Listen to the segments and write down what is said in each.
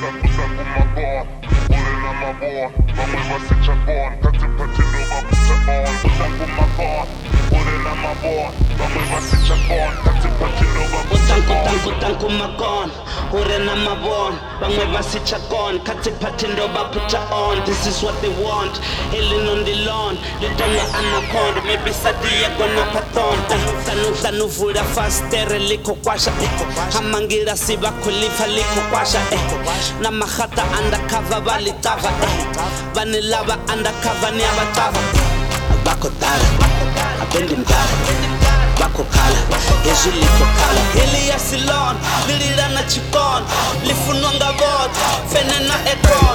This is what they want, healing on the lawn. Lidonga anaconda, maybe sadia gonna patonta. Tanu vura fastere liko kwasha. Hamangira siba kulifa liko kwasha. Na mahata undercover valitava. Vanilava undercover ni abatava. Bako tala, abendi mdala. Bako kala, yezu liko kala. Hili ya silon, lirira na chikon. Lifunwanga vod, fene na ekon.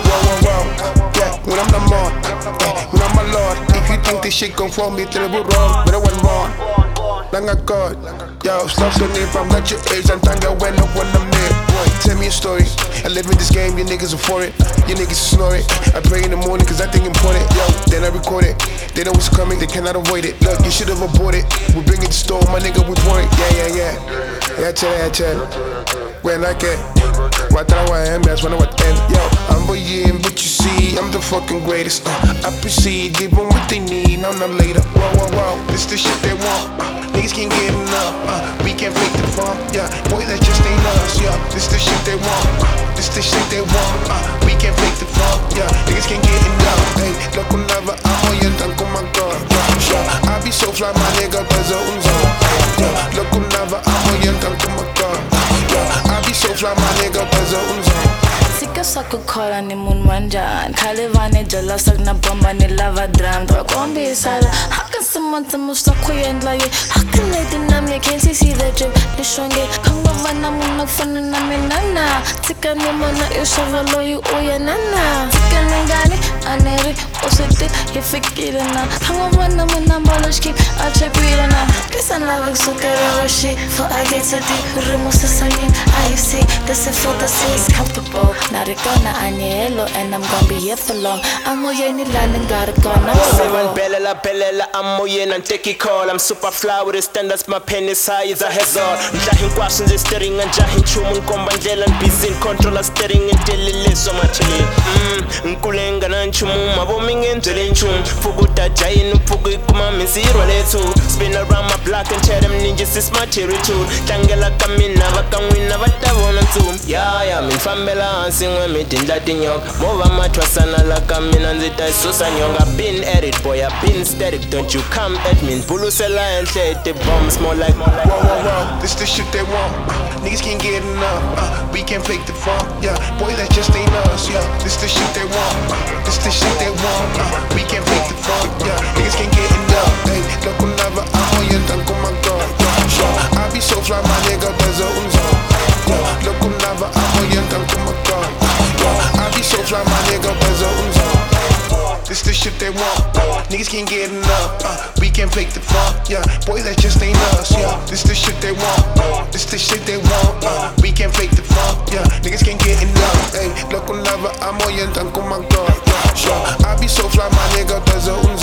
When I'm the man, when I'm my lord. If you think this shit gon' fall me, then it will wrong. But I wasn't born, lang I got. Yo, stop so if I'm not your age, I'm tanga when I'm there. Boy, tell me a story. I live in this game, you niggas are for it. You niggas snore it. I pray in the morning cause I think important. Yo, then I record it. They know what's coming, they cannot avoid it. Look, you should've aborted. We bring it to store, my nigga, we want it. Yeah, chill. When I get what I am, that's when I would end. Yo, I'm boyin', but you see, I'm the fucking greatest. I proceed, give them what they need, now not later. Whoa, this the shit they want. Niggas can't get enough. We can't fake the fun. Yeah, boy, that just ain't us. Yeah, this the shit they want. This the shit they want. We can't fake the fun. Yeah, niggas can't get enough. Hey, look whenever I'm on your tank, oh my god. Yeah, I be so fly, my nigga, there's a unzo. Yeah, look whenever I'm on your tank, oh my god. I be so fly, my nigga, there's a unzo. Sika sakukhola ni munhu wanjani khale vane jealous na bomba ni lava drum kombisa how can someone tell me stop kuyendla ye how can they deny me can't see the drip lishonge khangavana munhu kufana na mina na tika ni mona ishava loyi uyanana tika ningani aneri usiti yifikile na khangavana munhu mbaloshki achepile na kisa na vakusukera roshi for I get so deep remusa sayin I see this is for the is comfortable. Not gonna anyelo and I'm gonna be here for long. I'm moyeni landing got it gonna Seven belela I'm moyen and take it call. I'm super fly with the standards, my pen is high as a hazard. Jahin questions is steering and jahin chumun kombandel and busy in control of steering and telele so much. Nkulenga na chumun maboming and telling chum. Fuguta jain fugu kuma miziro letu. Spin around my block and tell them ninjas is my territory. Tangela kamina vakamwina vatavona tum. Yeah, min fambela when me tin Latin young. Mova matwasana la kamina nzita susan young. I've been at it, boy, I've been static. Don't you come at me. Bulusela and say the bombs more like Whoa, this the shit they want. Niggas can't get enough. We can't fake the fun. Yeah, boy, that just ain't us. Yeah, this the shit they want. This the shit they want. We can't fake the fun. Yeah, niggas can't get enough. Hey, look whenever I'm on your tank, oh my god. Yeah, I be so fly, my nigga, there's a unzo. Yeah, look whenever I'm on your tank, oh my god. I be so fly, my nigga, there's a unzo. This the shit they want. Niggas can't get enough. We can't fake the fun. Yeah, boy, that just ain't us. Yeah, this the shit they want. This the shit they want. We can't fake the fun. Yeah, niggas can't get enough. Hey, look whenever I'm on your tank, oh my god. I be so fly, my nigga, there's a unzo.